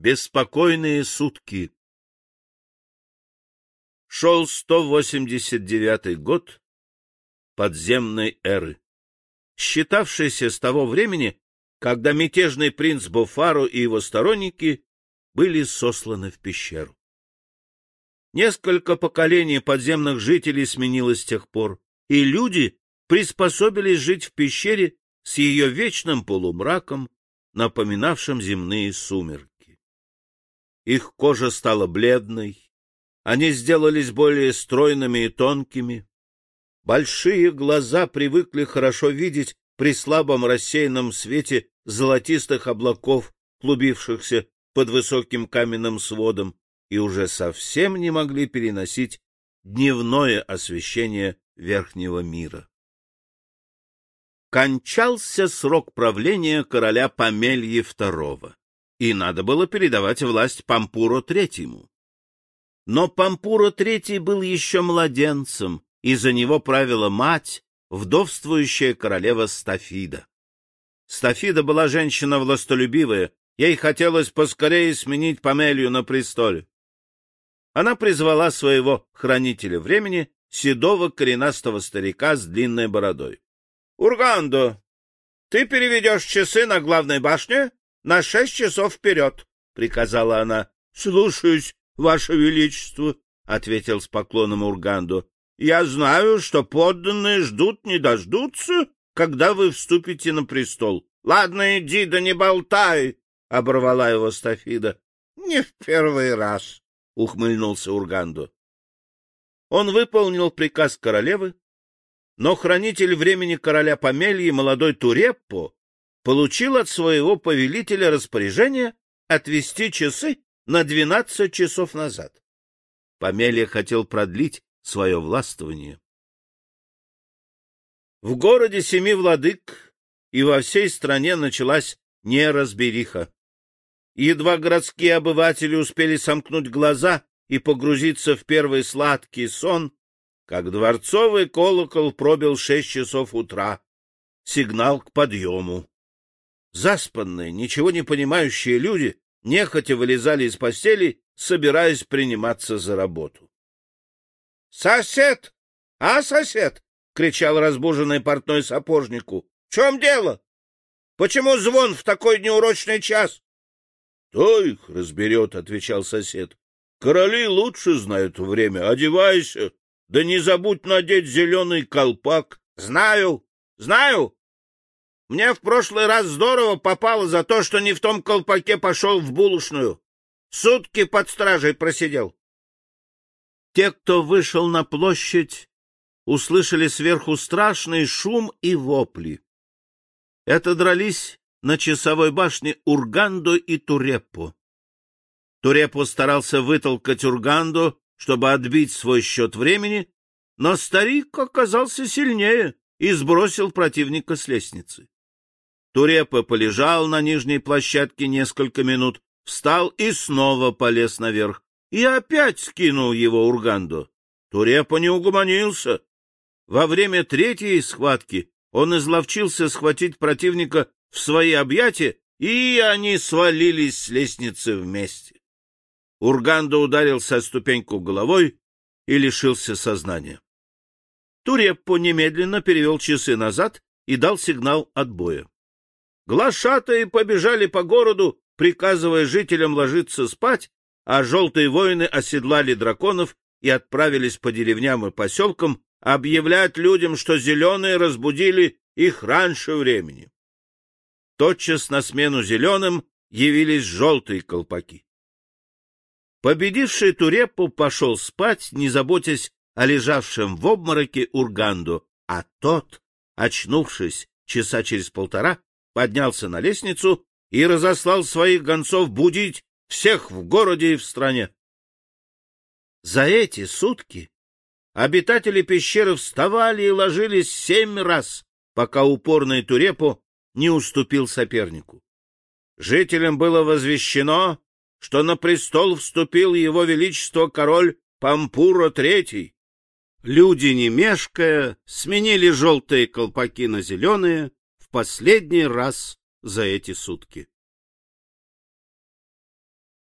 Беспокойные сутки. Шел 189 год подземной эры, считавшийся с того времени, когда мятежный принц Бофаро и его сторонники были сосланы в пещеру. Несколько поколений подземных жителей сменилось с тех пор, и люди приспособились жить в пещере с ее вечным полумраком, напоминавшим земные сумерки. Их кожа стала бледной, они сделались более стройными и тонкими. Большие глаза привыкли хорошо видеть при слабом рассеянном свете золотистых облаков, клубившихся под высоким каменным сводом, и уже совсем не могли переносить дневное освещение верхнего мира. Кончался срок правления короля Помельи II, и надо было передавать власть Пампуро III. Но Пампуро III был еще младенцем, и за него правила мать, вдовствующая королева Стафида. Стафида была женщина властолюбивая, ей хотелось поскорее сменить Помелью на престоле. Она призвала своего хранителя времени, седого коренастого старика с длинной бородой. — Ургандо, ты переведешь часы на главной башне на 6 часов вперед, — приказала она. — Слушаюсь, Ваше Величество, — ответил с поклоном Ургандо. — Я знаю, что подданные ждут не дождутся, когда вы вступите на престол. — Ладно, иди, да не болтай, — оборвала его Стафида. — Не в первый раз, — ухмыльнулся Ургандо. Он выполнил приказ королевы, но хранитель времени короля Помельи, молодой Туреппо, получил от своего повелителя распоряжение отвести часы на 12 часов назад. Помелья хотел продлить свое властвование. В городе Семи Владык и во всей стране началась неразбериха. Едва городские обыватели успели сомкнуть глаза и погрузиться в первый сладкий сон, как дворцовый колокол пробил 6 часов утра, сигнал к подъему. Заспанные, ничего не понимающие люди нехотя вылезали из постели, собираясь приниматься за работу. — Сосед! А, сосед! — кричал разбуженный портной сапожнику. — В чем дело? Почему звон в такой неурочный час? — Кто их разберет, — отвечал сосед. — Короли лучше знают время. Одевайся, да не забудь надеть зеленый колпак. — Знаю, знаю. Мне в прошлый раз здорово попало за то, что не в том колпаке пошел в булочную. Сутки под стражей просидел. Те, кто вышел на площадь, услышали сверху страшный шум и вопли. Это дрались на часовой башне Ургандо и Туреппо. Туреппо старался вытолкать Ургандо, чтобы отбить свой счет времени, но старик оказался сильнее и сбросил противника с лестницы. Туреппо полежал на нижней площадке несколько минут, встал и снова полез наверх, и опять скинул его Ургандо. Туреппо не угомонился. Во время третьей схватки он изловчился схватить противника в свои объятия, и они свалились с лестницы вместе. Ургандо ударился о ступеньку головой и лишился сознания. Туреппо немедленно перевел часы назад и дал сигнал отбоя. Глашатаи побежали по городу, приказывая жителям ложиться спать, а желтые воины оседлали драконов и отправились по деревням и поселкам объявлять людям, что зеленые разбудили их раньше времени. Тотчас на смену зеленым явились желтые колпаки. Победивший Туреппо пошел спать, не заботясь о лежавшем в обмороке Ургандо, а тот, очнувшись часа через полтора, поднялся на лестницу и разослал своих гонцов будить всех в городе и в стране. За эти сутки обитатели пещеры вставали и ложились 7 раз, пока упорный Туреппо не уступил сопернику. Жителям было возвещено, что на престол вступил его величество король Пампуро III. Люди, не мешкая, сменили желтые колпаки на зеленые в последний раз за эти сутки.